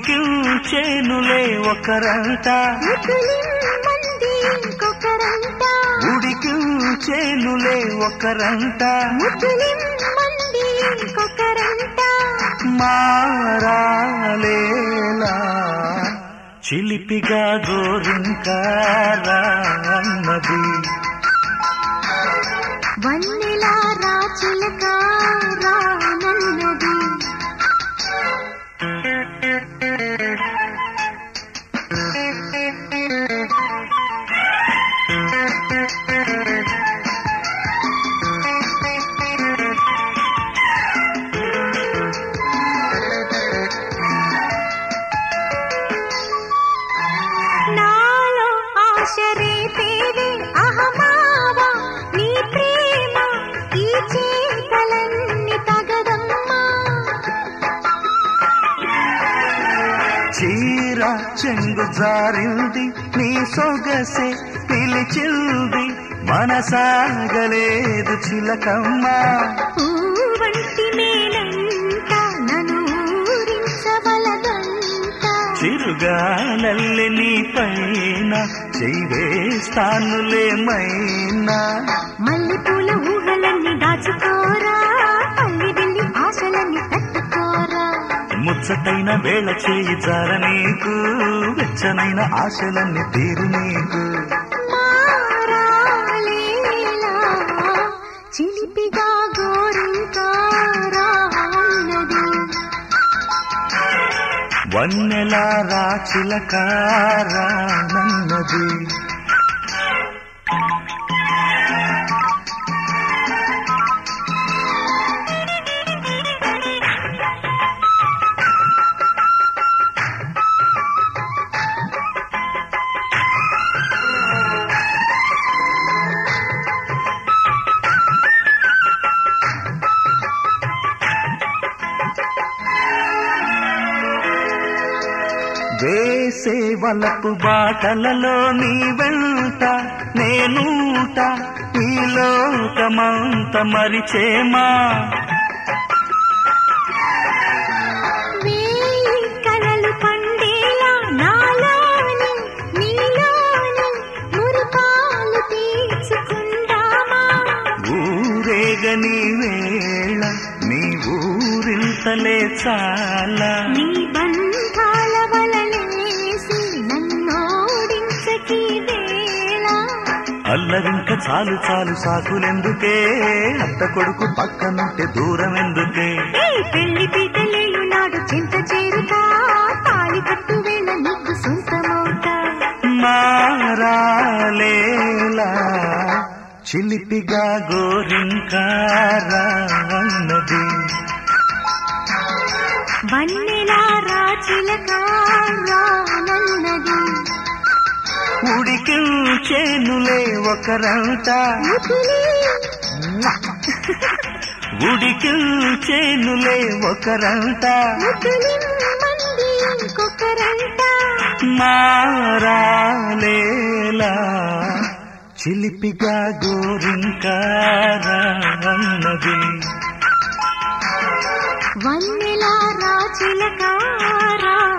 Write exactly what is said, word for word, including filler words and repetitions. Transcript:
ఉడికించేనులే ఒకరంట ముద్దులిమ్మంది ఇంకొకరంట ఉడికించేనులే ఒకరంట ముద్దులిమ్మంది ఇంకొకరంట మారాలేలా చిలిపిగా గోరింకారా అన్నది వన్నెలా రాచిలక రానన్నది నాలో ఆశ రేపేది అహమావా నీ ప్రేమ ఈ చేతలన్నీ తగదమ్మా చీర చెంగు జారింది నీ సొగసే పిలిచింది మనసాగలేదు చిలకమ్మ పూవంటి మేలంట నన్ను ఊరించవలదంట చిరుగాలల్లె నీ పైన చెయ్యేస్తానులే మైనా మల్లెపూల ఊహలన్నీ దాచుకోరా పల్లి వెళ్ళి ఆశలన్నీ తట్టుకోరా ముచ్చటైన వేళ చేయి జార నీకు వెచ్చనైన ఆశలన్నీ తీరు నీకు మారాలేలా చిలిపిగా గోరింకారా అన్నది వన్నెలా రాచిలకారా నన్నది వేసే వలపు బాటలలో నీ వెంట నేనూట ఈ లోకమంత మరిచేమా వేయి కలలు పండేలా నాలోని నీలోని మురిపాలు తీర్చుకుందామా ఊరేగని వేళ నీ ఊరింతలే చాలా నీ బంధాల వలలేసి నన్నోడించకి వేళ అల్లరింక చాలు చాలు సాకులెందుకే అత్త కొడుకు పక్కనుంటే దూరం ఎందుకే ఏ పెళ్లి పీటలేయు నాడు చింత చేరుతా తాళి కట్టు వేళ నీకు సొంతమవుతా మారాలేలా చిలిపిగా గోరింకారా అన్నది వన్నెలా రాచిలకారానన్నది ఉడికించేనులే ఒకరంట ఉడికించేనులే ఒకరంట ముద్దులిమ్మంది ఇంకొకరంట మారాలేలా చిలిపిగా గోరింకారా అన్నది వన్నెలా రాచిలకారా